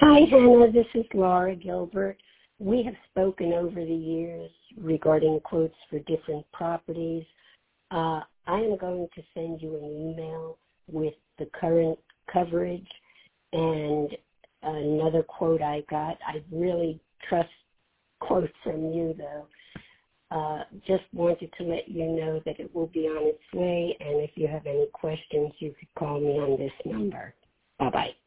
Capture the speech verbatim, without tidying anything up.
Hi, Hannah. This is Laura Gilbert. We have spoken over the years regarding quotes for different properties. Uh, I am going to send you an email with the current coverage and another quote I got. I really trust quotes from you, though. Uh, just wanted to let you know that it will be on its way, and if you have any questions, you could call me on this number. Bye-bye.